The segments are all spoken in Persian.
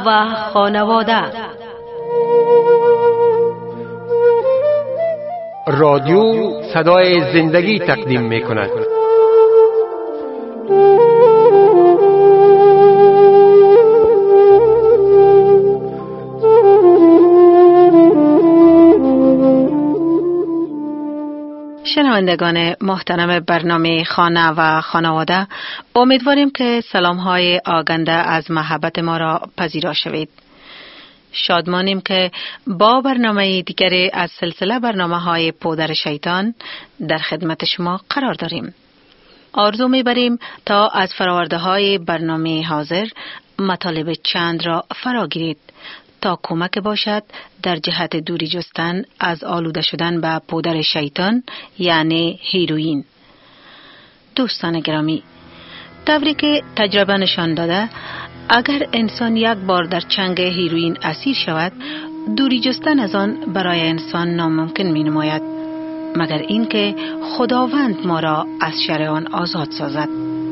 و خانواده. رادیو صدای زندگی تقدیم می کند. شنوندگان محترم برنامه خانه و خانواده، امیدواریم که سلام‌های آگنده از محبت ما را پذیرا شوید. شادمانیم که با برنامه دیگری از سلسله برنامه‌های پودر شیطان در خدمت شما قرار داریم. آرزو می‌بریم تا از فرآورده‌های برنامه حاضر مطالب چند را فرا گیرید تا کمک باشد در جهت دوری جستن از آلوده شدن به پودر شیطان یعنی هیروئین. دوستان گرامی، طوری که تجربه نشان داده اگر انسان یک بار در چنگ هیروئین اسیر شود، دوری جستن از آن برای انسان ناممکن می نماید مگر اینکه خداوند ما را از شر آن آزاد سازد.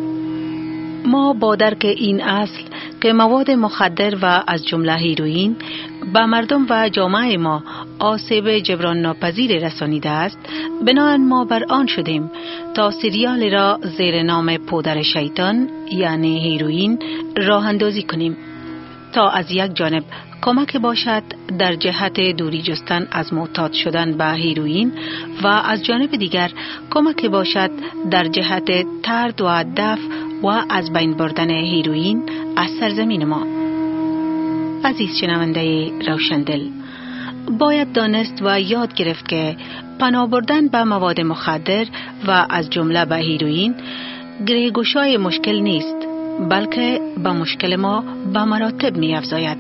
ما با درک این اصل که مواد مخدر و از جمله هیروئین به مردم و جامعه ما آسیب جبران ناپذیر رسانیده است، بنابراین ما بر آن شدیم تا سریال را زیر نام پودر شیطان یعنی هیروئین راه اندازی کنیم تا از یک جانب کمک باشد در جهت دوری جستن از معتاد شدن به هیروئین و از جانب دیگر کمک باشد در جهت طرد و دفع و از بین بردن هیروئین از سرزمین ما. عزیز شنونده روشندل، باید دانست و یاد گرفت که پناه بردن به مواد مخدر و از جمله به هیروئین گریه‌گشای مشکل نیست، بلکه به مشکل ما به مراتب می افزاید.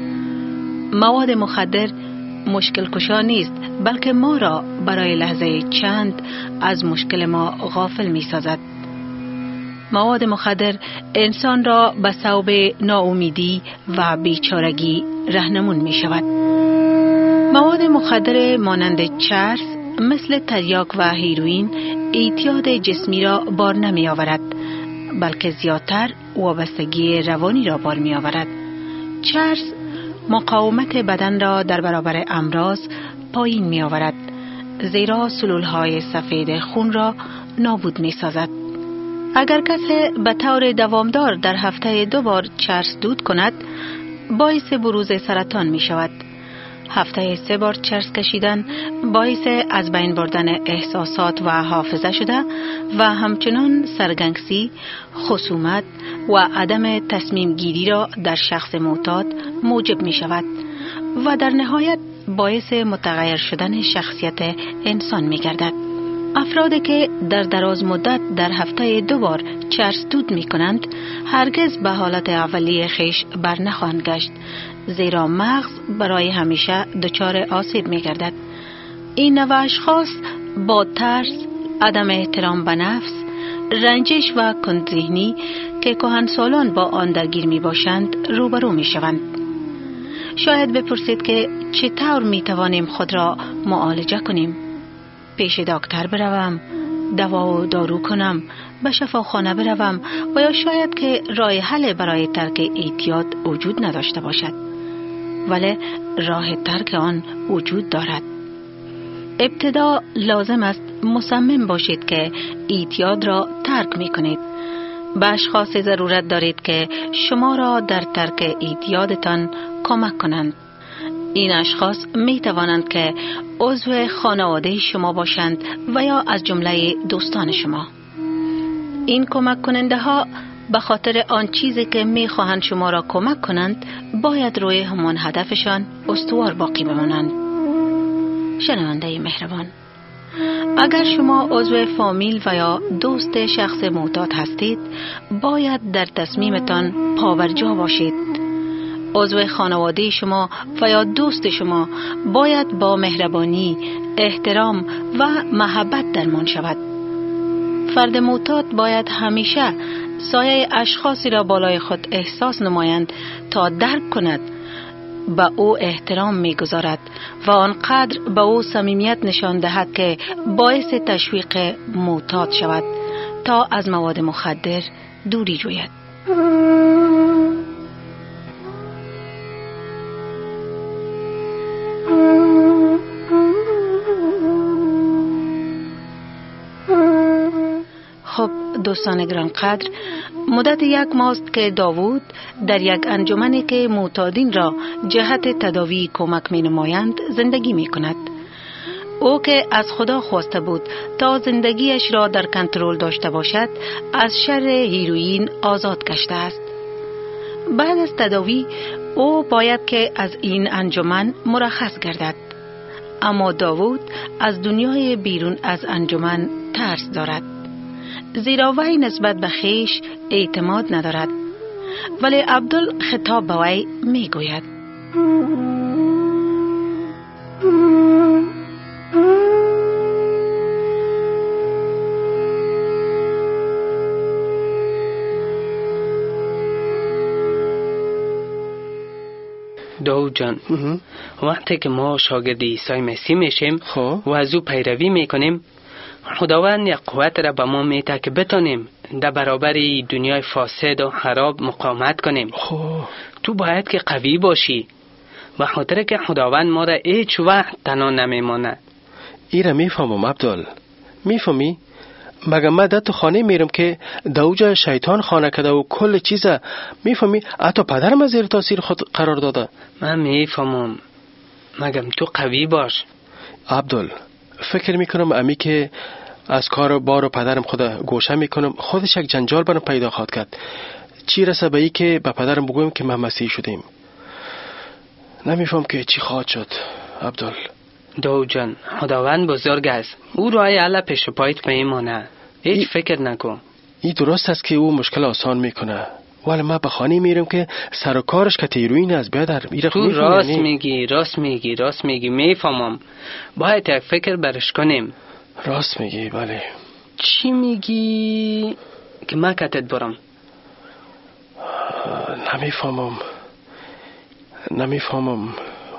مواد مخدر مشکل کشا نیست، بلکه ما را برای لحظه چند از مشکل ما غافل می سازد. مواد مخدر انسان را به صوب ناامیدی و بیچارگی راهنمون می شود. مواد مخدر مانند چرس مثل تریاک و هیروئین اعتیاد جسمی را بار نمی آورد، بلکه زیادتر وابستگی روانی را بار می آورد. چرس مقاومت بدن را در برابر امراض پایین می آورد، زیرا سلولهای سفید خون را نابود می سازد. اگر کسی به طور دوامدار در هفته 2 بار چرس دود کند، باعث بروز سرطان می شود. هفته 3 بار چرس کشیدن باعث از بین بردن احساسات و حافظه شده و همچنان سرگنگسی، خصومت و عدم تصمیم گیری را در شخص معتاد موجب می شود و در نهایت باعث متغیر شدن شخصیت انسان می گردد. افرادی که در دراز مدت در هفته 2 بار چرس دود می کنند هرگز به حالت اولیه خیش بر نخواهند گشت، زیرا مغز برای همیشه دچار آسیب می گردد. این نوع اشخاص با ترس، عدم احترام به نفس، رنجش و کندذهنی که کهنسالان با آن درگیر می باشند روبرو می شوند. شاید بپرسید که چطور می توانیم خود را معالجه کنیم؟ پیش دکتر بروم، دوا و دارو کنم، به شفاخانه بروم و یا شاید که راه حل برای ترک اعتیاد وجود نداشته باشد، ولی راه ترک آن وجود دارد. ابتدا لازم است مصمم باشید که اعتیاد را ترک می کنید. به اشخاص ضرورت دارید که شما را در ترک اعتیادتان کمک کنند. این اشخاص می توانند که عضو خانواده شما باشند و یا از جمله دوستان شما. این کمک کننده ها به خاطر آن چیزی که می خواهند شما را کمک کنند باید روی همان هدفشان استوار باقی بمانند. شنونده مهربان، اگر شما عضو فامیل و یا دوست شخص معتاد هستید باید در تصمیمتان پابرجا باشید. عضو خانواده شما و یا دوست شما باید با مهربانی، احترام و محبت درمان شود. فرد معتاد باید همیشه سایه اشخاصی را بالای خود احساس نمایند تا درک کند به او احترام می‌گذارد و آنقدر به او صمیمیت نشان دهد که باعث تشویق معتاد شود تا از مواد مخدر دوری جوید. دوستان گرانقدر، مدت 1 ماه است که داوود در یک انجمنی که معتادین را جهت تداوی کمک می نمایند زندگی می کند. او که از خدا خواسته بود تا زندگیش را در کنترل داشته باشد، از شر هیروئین آزاد گشته است. بعد از تداوی او باید که از این انجمن مرخص گردد. اما داوود از دنیای بیرون از انجمن ترس دارد، زیرا وی نسبت به خویش اعتماد ندارد. ولی عبدل خطاب به وی می گوید: داود جان، وقتی که ما شاگرد عیسی مسیح میشیم و از او پیروی میکنیم، خداوند یک قوت را به ما میده که بتانیم در برابر دنیای فاسد و خراب مقاومت کنیم. تو باید که قوی باشی، به خاطر که خداوند ما را هیچ وقت تنها نمیماند. ایره میفهمم عبدال، میفهمی؟ مگه من در تو خانه میرم که دوجا شیطان خانه کده و کل چیزه، میفهمی؟ حتی پدرم زیر تاثیر خود قرار داده. من میفهمم، مگم تو قوی باش. عبدال، فکر میکنم امی که از کار بار و پدرم خود گوشه میکنم خودش یک جنجال برام پیدا خواهد کرد. چی رسه به ای که به پدرم بگویم که ما مسیحی شدیم؟ نمیفهم که چی خواهد شد عبدال. داود جان، خداوند بزرگ است، او راه حل پیش پایت میمونه. هیچ فکر نکن. این درست است که او مشکل آسان میکنه، ولی ما به خانه میرم که سر و کارش که هیروئین است. بیادر تو راست میگی میفهمم. باید یک فکر برش کنیم. راست میگی. بله. چی میگی که من کتت برم؟ نمیفهمم.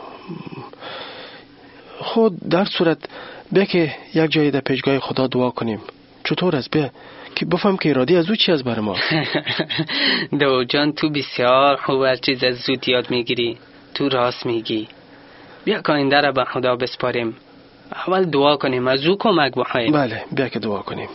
خود در صورت بیا که یک جایی در پیشگاه خدا دعا کنیم. چطور است؟ بیا که بفهم که ارادی از او چی از بر ما. داود جان، تو بسیار خوب هر چیز از زود یاد میگیری. تو راست میگی. بیا که آینده را به خدا بسپاریم. اول دعا کنیم، از او کمک بخواهیم. بله، بیا که دعا کنیم.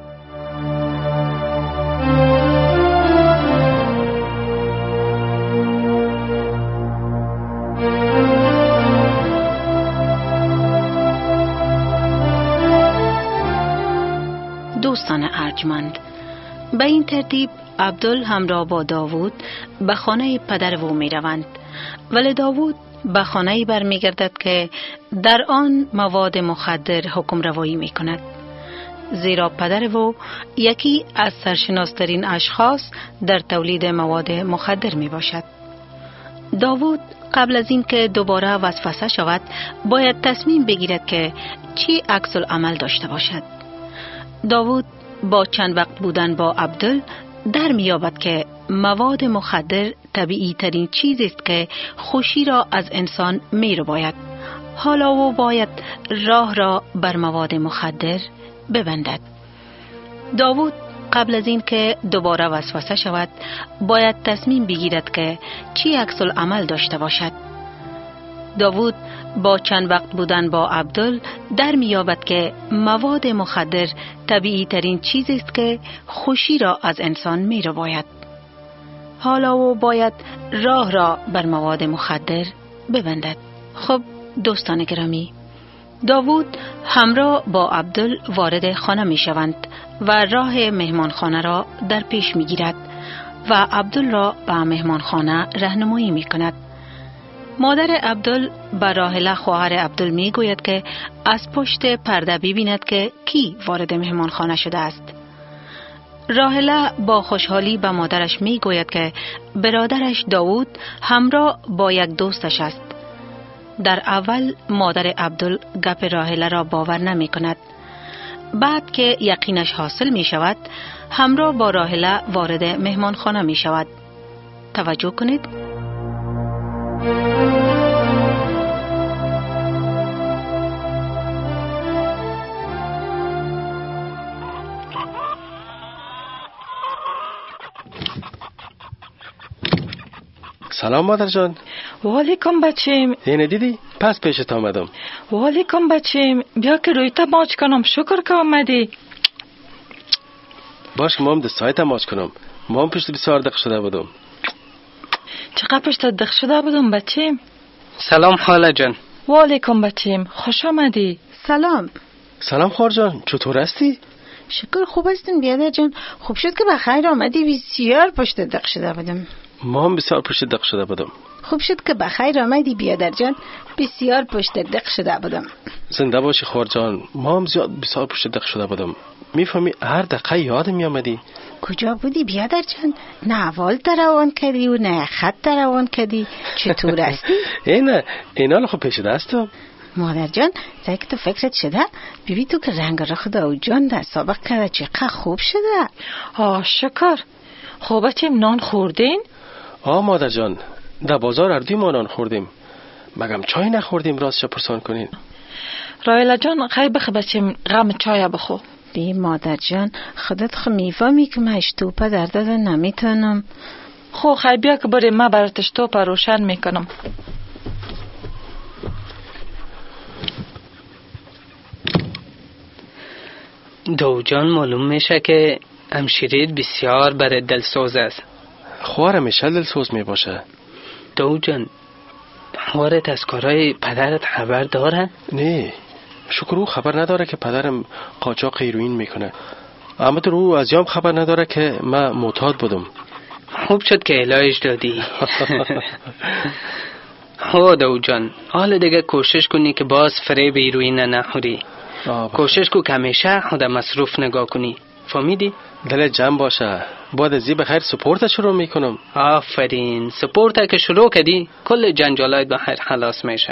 دوستان ارجمند، به این ترتیب عبدل همراه با داوود به خانه پدر او می روند. ولی داوود به خانه‌ای برمی گردد که در آن مواد مخدر حکم روایی می کند، زیرا پدر او یکی از سرشناسترین اشخاص در تولید مواد مخدر می باشد. داوود قبل از این که دوباره وسوسه شود باید تصمیم بگیرد که چی عکس العمل داشته باشد. داوود با چند وقت بودن با عبدل در می‌یابد که مواد مخدر طبیعی ترین چیزی است که خوشی را از انسان می‌رباید. حالا او باید راه را بر مواد مخدر ببندد. داوود قبل از این که دوباره وسوسه شود باید تصمیم بگیرد که چی عکس العمل داشته باشد. داوود با چند وقت بودن با عبدل در می‌یابد که مواد مخدر طبیعی ترین چیزی است که خوشی را از انسان می‌رباید. حالا او باید راه را بر مواد مخدر ببندد. خب دوستان گرامی، داوود همراه با عبدل وارد خانه می‌شوند و راه مهمانخانه را در پیش می‌گیرد و عبدل را به مهمانخانه راهنمایی می‌کند. مادر عبدل به راحله خواهر عبدل می گوید که از پشت پرده ببیند که کی وارد مهمانخانه شده است. راحله با خوشحالی به مادرش می گوید که برادرش داوود همراه با یک دوستش است. در اول مادر عبدل گپ راحله را باور نمی کند. بعد که یقینش حاصل می شود همراه با راحله وارد مهمانخانه می شود. توجه کنید. سلام مادر جان. والیکم بچیم. اینه دیدی؟ پس پیشت آمدم. والیکم بچیم. بیا که روی تا ماچ کنم. شکر که آمدی. باش که ما هم دستای تماس کنم. ما هم پشت بسیار دق شده بودم. چقدر پشت دق شده بودم بچیم؟ سلام خاله جان. و علیکم بچیم، خوش آمدی. سلام خواهر جان، چطور هستی؟ شکر خوب هستیم بیادر جان. خوب شد که بخیر آمدی، بسیار پشت دق شده بودم. ما هم بسیار پشت دق شده بودم. خوب شد که بخیر آمدی بیادر جان، بسیار پشت دق شده بودم. زنده باشی خواهر جان. ما هم بسیار پشت دق شده بودم. میفهمی هر دقیقه یادم میامدی. کجا بودی بیادر جان؟ نه اول تروان کردی و نه خط تروان کردی. چطور هستی؟ اینا خب پیش دستم. مادر جان زایی که تو فکرت شده، بیبی تو که رنگ رخ داو جان در سابق کرده چقدر خوب شده. شکر. خب بچیم نان خوردین؟ مادر جان در بازار اردوی ما نان خوردیم. مگم چای نخوردیم راستش پرسان کنین؟ رایلا جان خیلی بخی بچیم غم چای بخو. بی مادر جان خودت میفهمی که من اشتوپه در داده نمیتونم. خب خیلی بیا که بریم من برات اشتوپه روشن میکنم. دو جان معلوم میشه که همشیرید بسیار برای دلسوز است. خوار میشه دلسوز میباشه. دو جان خوارت از کارهای پدرت خبر داره؟ نه شکر او خبر نداره که پدرم قاچاق هیروئین میکنه. اما تو رو از یام خبر نداره که من معتاد بودم. خوب شد که علاج دادی. دو جان حالا دیگه کوشش کنی که باز فریب هیروئین نخوری. کوشش کو که همیشه خود مصروف نگاه کنی. فهمیدی؟ دلت جمع باشه. بعد از بخیر سپورت شروع میکنم. آفرین. سپورت که شروع کردی کل جنجالات بخیر خلاص میشه.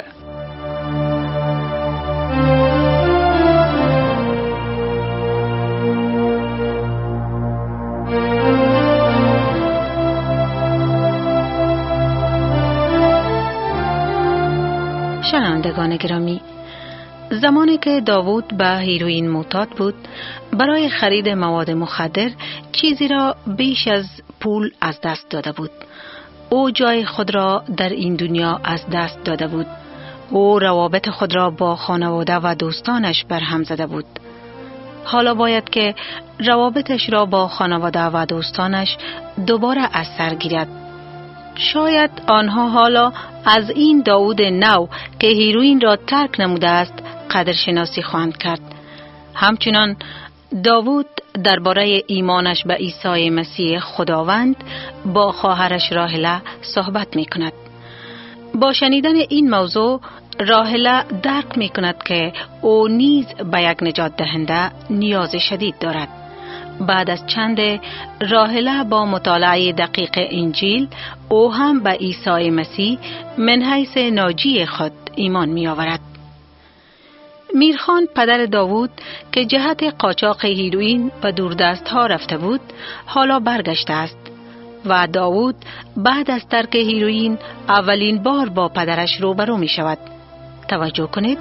شنوندگان گرامی، زمانی که داوود به هیروئین معتاد بود، برای خرید مواد مخدر چیزی را بیش از پول از دست داده بود. او جای خود را در این دنیا از دست داده بود. او روابط خود را با خانواده و دوستانش برهم زده بود. حالا باید که روابطش را با خانواده و دوستانش دوباره از سر گیرد. شاید آنها حالا از این داوود نو که هیروئین را ترک نموده است قدرشناسی خواهند کرد. همچنان داوود درباره ایمانش به عیسی مسیح خداوند با خواهرش راحله صحبت می کند. با شنیدن این موضوع راحله درک می کند که او نیز به یک نجات دهنده نیاز شدید دارد. بعد از چند راحله با مطالعه دقیق انجیل او هم به عیسی مسیح من حیث ناجی خود ایمان می آورد. میرخان پدر داوود که جهت قاچاق هیروئین به دوردست ها رفته بود حالا برگشته است و داوود بعد از ترک هیروئین اولین بار با پدرش روبرو می شود. توجه کنید.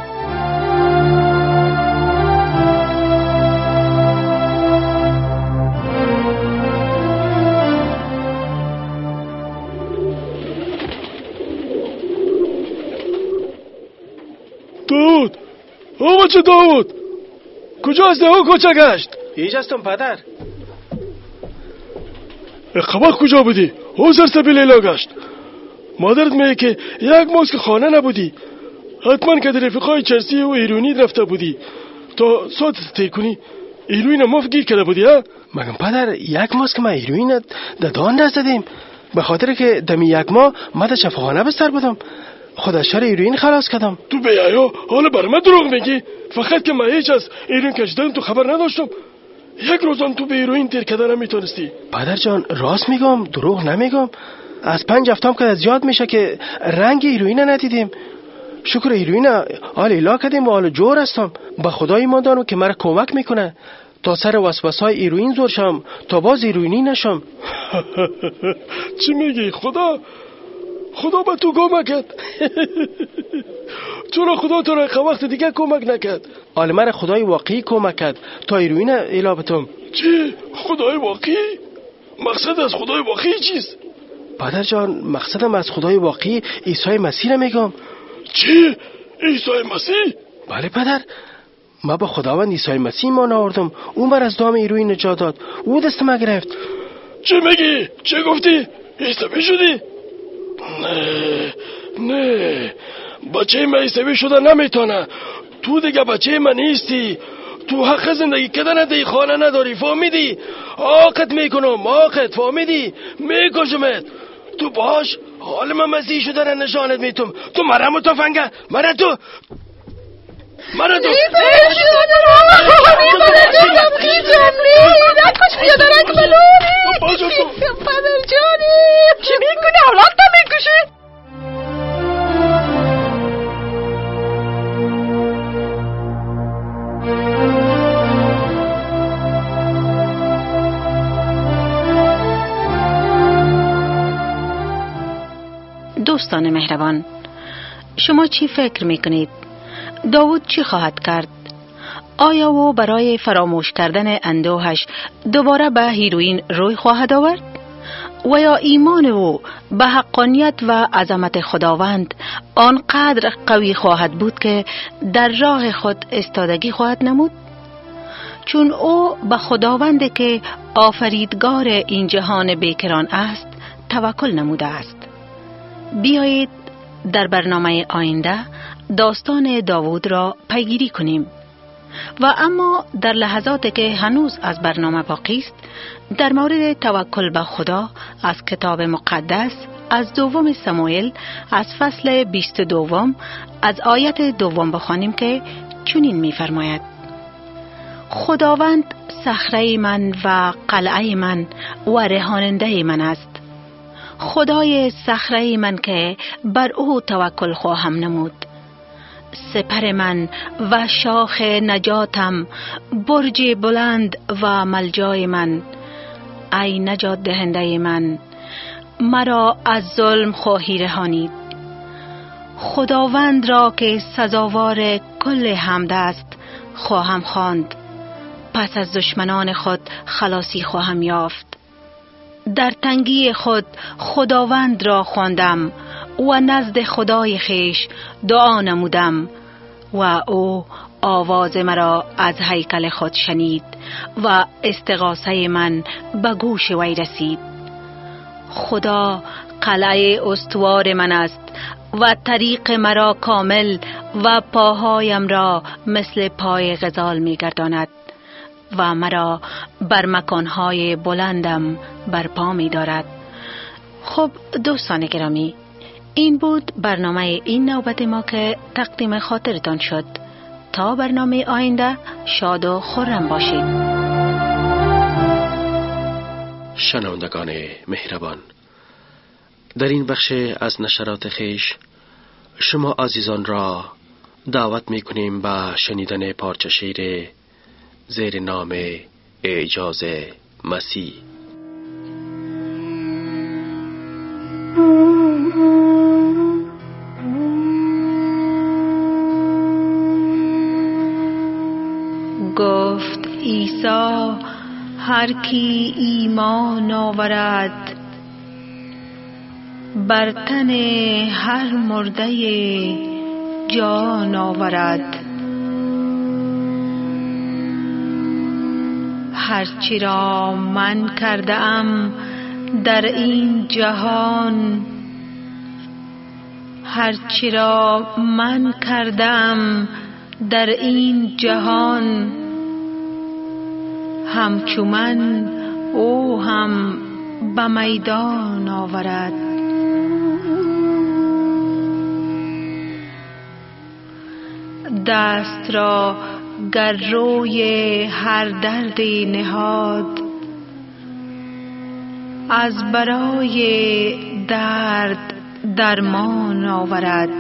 داوود بچه داوود کجا هستی؟ کجا گشت؟ ایج هستم پدر. خبر کجا بودی؟ سرسبیل ایلا گشت. مادرت میگه که یک ماست که خانه نبودی، حتما که در رفیقای چرسی و هیروئینی رفته بودی تا ساعت تیکنی هیروئین ماف گیر کرده بودی ها؟ مگم پدر یک ماست که ما هیروئین دان نزدیم، به خاطر که دمی یک ماه ما در شفاخانه بستر بودم، خدا شر هیروئین خلاص کردم. تو بیایا حالا بر من دروغ میگی؟ فقط که من هیچ از هیروئین کشیدن تو خبر نداشتم. یک روزم تو به هیروئین تیر کردن نمیتونستی. پدر جان راست میگم، دروغ نمیگم. از 5 هفتم که از یاد میشه که رنگ هیروئین ندیدیم. شکر هیروئین حال ایلا کردیم و حال جور هستم. به خدا ایمان دارم که مرا کمک میکنه تا سر وسوسه‌های هیروئین زور شم تا باز هیروئینی نشم. چی میگی؟ خدا به تو کمک کرد. چرا خدا تو را وقت دیگه کمک نکرد؟ حال مرا خدای واقعی کمک کرد تا هیروئین ایلا بتم. چی؟ خدای واقعی؟ مقصد از خدای واقعی چیست؟ پدر جان مقصدم از خدای واقعی عیسی مسیح میگم. چی؟ عیسی مسیح؟ بله پدر، ما با خداوند عیسی مسیح ایمان آوردم. اون بر از دام ایروی نجات داد. او دست ما گرفت. چه میگی؟ چه گفتی؟ عیسوی شدی؟ نه بچه من عیسوی شده نمیتونه. تو دیگه بچه من نیستی. تو حق زندگی کردن نداری، خانه نداری، فهمیدی؟ آقت میکنم، آقت، فهمیدی؟ میکشمت. تو باش حال من مسیح شدن نشانت میتم. تو مرا متفنگه، مرا تو چی میکنه؟ اولاد تا میکشه؟ دوستان مهربان، شما چی فکر میکنید؟ داوود چی خواهد کرد؟ آیا او برای فراموش کردن اندوهش دوباره به هیروئین روی خواهد آورد؟ و یا ایمان او به حقانیت و عظمت خداوند آنقدر قوی خواهد بود که در راه خود استادگی خواهد نمود؟ چون او به خداوند که آفریدگار این جهان بیکران است توکل نموده است. بیایید در برنامه آینده داستان داوود را پیگیری کنیم. و اما در لحظاتی که هنوز از برنامه باقی است، در مورد توکل به خدا از کتاب مقدس از دوم سموئیل از فصل 22 از آیت 2 بخوانیم که چنین می‌فرماید: خداوند صخره من و قلعه من و رهاننده من است. خدای صخره من که بر او توکل خواهم نمود. سپر من و شاخ نجاتم، برج بلند و ملجای من. ای نجات دهنده من، مرا از ظلم خواهی رهانید. خداوند را که سزاوار کل حمد است خواهم خواند. پس از دشمنان خود خلاصی خواهم یافت. در تنگی خود خداوند را خواندم و نزد خدای خویش دعا نمودم و او آواز مرا از هیکل خود شنید و استغاثه من به گوش وی رسید. خدا قلعه استوار من است و طریق مرا کامل و پاهایم را مثل پای غزال می گرداند و مرا بر مکانهای بلندم برپا می دارد. خب دوستان گرامی، این بود برنامه این نوبت ما که تقدیم خاطرتان شد. تا برنامه آینده شاد و خرم باشید. شنوندگان مهربان، در این بخش از نشرات خویش شما عزیزان را دعوت می کنیم به شنیدن پارچه شعر زیر نام اعجاز مسیح. گفت عیسی هر کی ایمان آورد بر تن هر مرده جان آورد. هرچی را من کرده ام در این جهان، هرچی را من کرده ام در این جهان، همچو من او هم به میدان آورد. دست را گر روی هر دردی نهاد، از برای درد درمان آورد.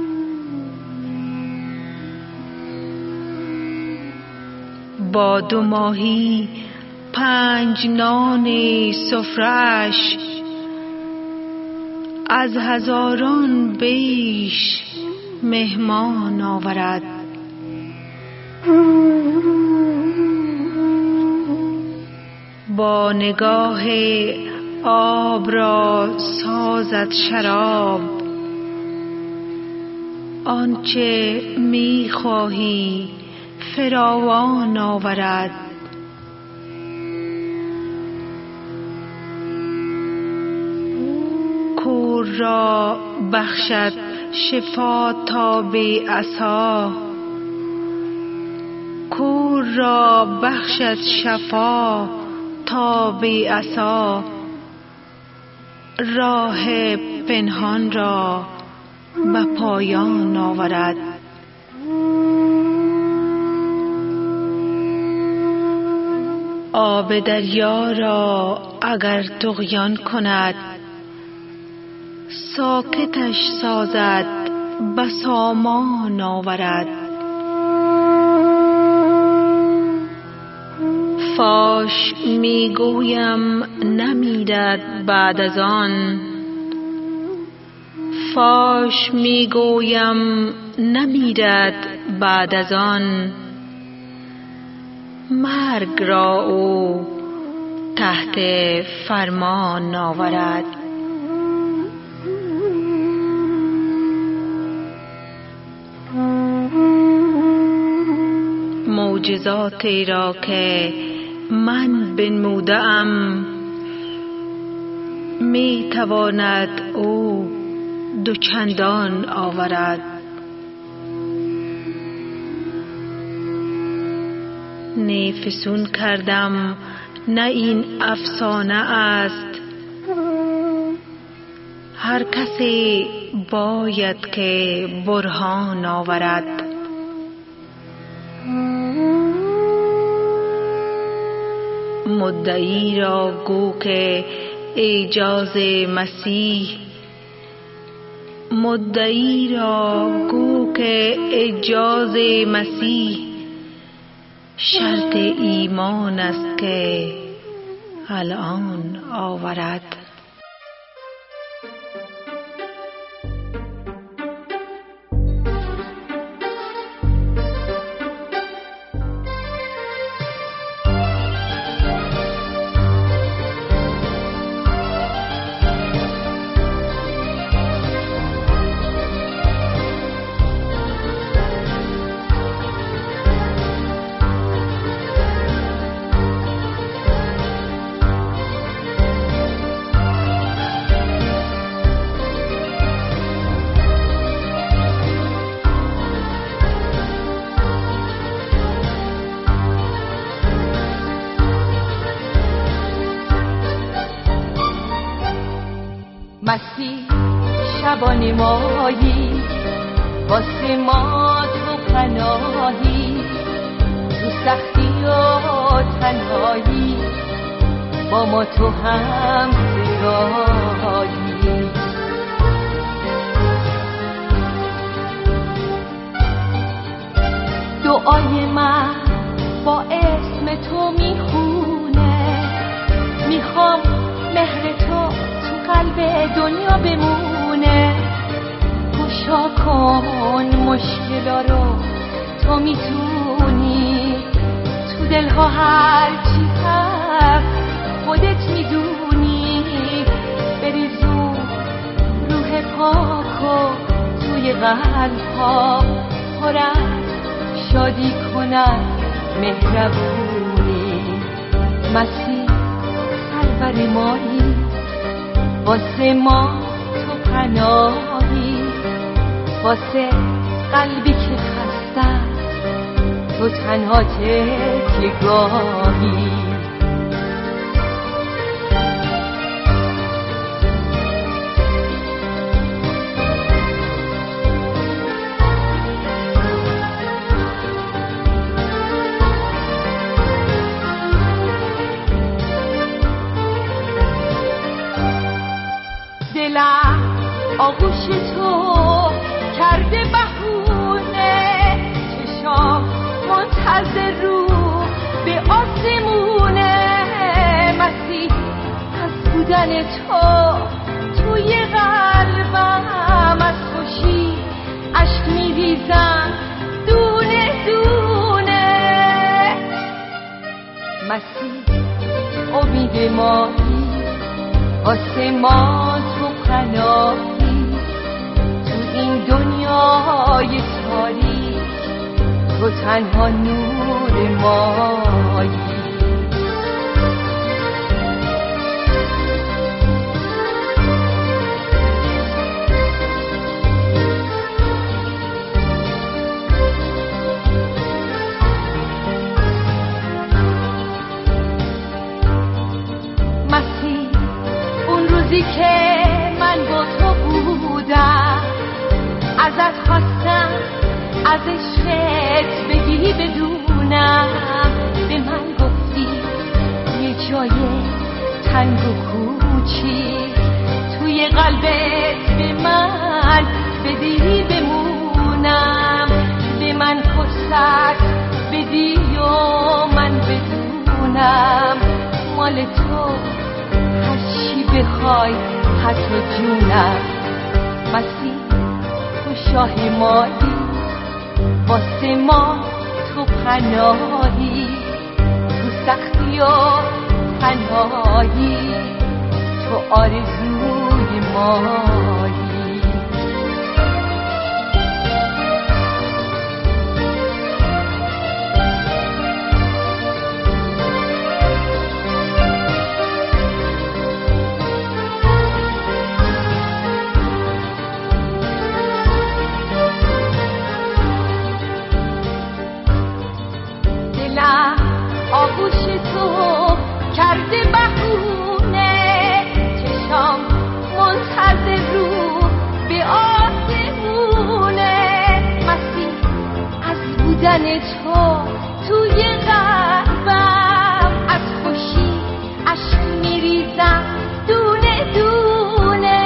با 2 ماهی 5 نان سفره‌اش، از هزاران بیش مهمان آورد. با نگاه آب را سازد شراب، آنچه می خواهی فراوان آورد. کور را بخشد شفا تا به عصا، کور را بخشد شفا تا به عصا. راه پنهان را به پایان آورد. آب دریا را اگر طغیان کند، ساکتش سازد به سامان آورد. فاش میگویم نمیرد بعد از آن، فاش میگویم نمیرد بعد از آن. مرگ را او تحت فرمان آورد. معجزاتی را که من بنموده‌ام، می تواند او دو چندان آورد. نه فسون کردم نه این افسانه است، هر کسی باید که برهان آورد. مدعی را گو که اعجاز مسیح، مدعی را گو که اعجاز مسیح، شرط ایمان است که الان آورد. مسیح شبان مایی، واسه ما تو پناهی، تو سختی و تنهایی با ما تو هم سرایی. دعای من با اسم تو میخونه، میخوام مهر تو قلب دنیا بمونه. گشا کن مشکلا رو، تو میتونی، تو دلها هرچی هست خودت میدونی. بریزون روح پاکو توی قلبها، پر از شادی کنن مهربونی. مسیح سرور مایی، واسه ما تو پناهی، واسه قلبی که خسته تو تنها تکیه‌گاهی. آغوش تو کرده بهونه، چشام منتظر رو به آسمونه. مسیح از بودن تو توی قلبم، از خوشی عشق میریزم دونه دونه. مسیح امید مایی، واسه ما تو پناهی، تو این دنیای تاریک تو تنها نور مایی. که من با تو بودم، ازت خواستم از عشقت بگی بدونم. به من گفتی یه جای تنگ و کوچیک توی قلبت به من بدی بمونم. به من فرصت بدی و من بدونم مال تو بخوای حتی جونم. مسیح تو شاه مایی، واسه ما تو پناهی، تو سختی و تنهایی تو آرزوی مایی. آغوش تو کرده بهونه، چشام منتظر رو به آسمونه. مسیح از بودن تو توی قلبم، از خوشی اشک میریزم دونه دونه.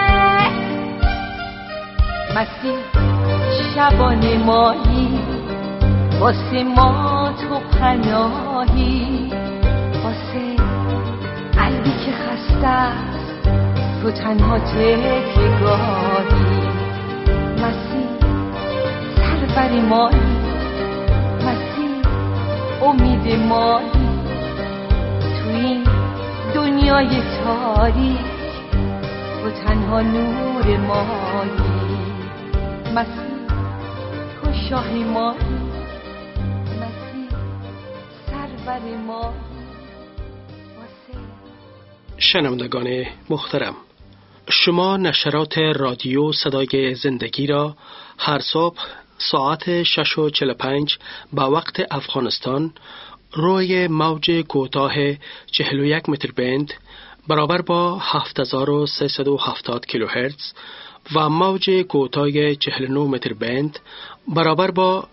مسیح شبانه مایی، واسه ما تو پناهی، واسه قلبی که خسته است تو تنها تکیه‌گاهی. مسیح سرور مایی، مسیح امید مایی، تو این دنیای تاریک تو تنها نور مایی. مسیح تو شاه مایی، شنوندگان محترم، شما نشرات رادیو صدای زندگی را هر صبح ساعت 6:45 به وقت افغانستان روی موج کوتاه 41 متر بند برابر با 7370 کیلوهرتز و موج کوتاه 49 متر بند برابر با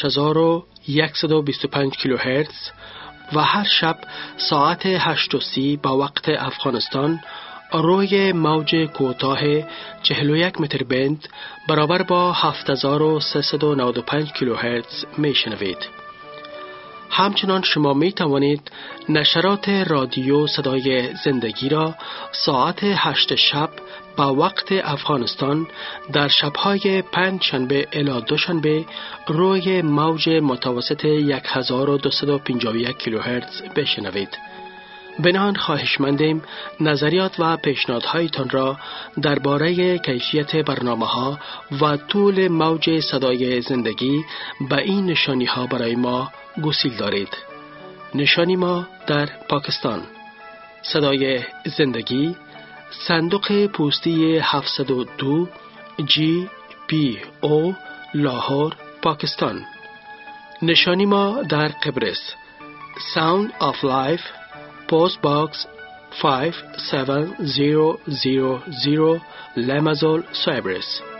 6125 کیلوهرتز و هر شب ساعت 8:30 به وقت افغانستان روی موج کوتاه 41 متر بند برابر با 7395 کیلوهرتز می شنوید. همچنان شما می توانید نشرات رادیو صدای زندگی را ساعت 8 شب با وقت افغانستان در شبهای پنجشنبه الی دوشنبه روی موج متوسط 1251 کیلوهرتز بشنوید. بنابراین خواهشمندیم نظریات و پیشنهادهایتان را درباره کیفیت برنامه‌ها و طول موج صدای زندگی به این نشانی‌ها برای ما گسیل دارید. نشانی ما در پاکستان: صدای زندگی، صندوق پستی 702 GPO لاهور، پاکستان. نشانی ما در قبرس: Sound of Life، Post Box 5700 لمزول، سایپرس.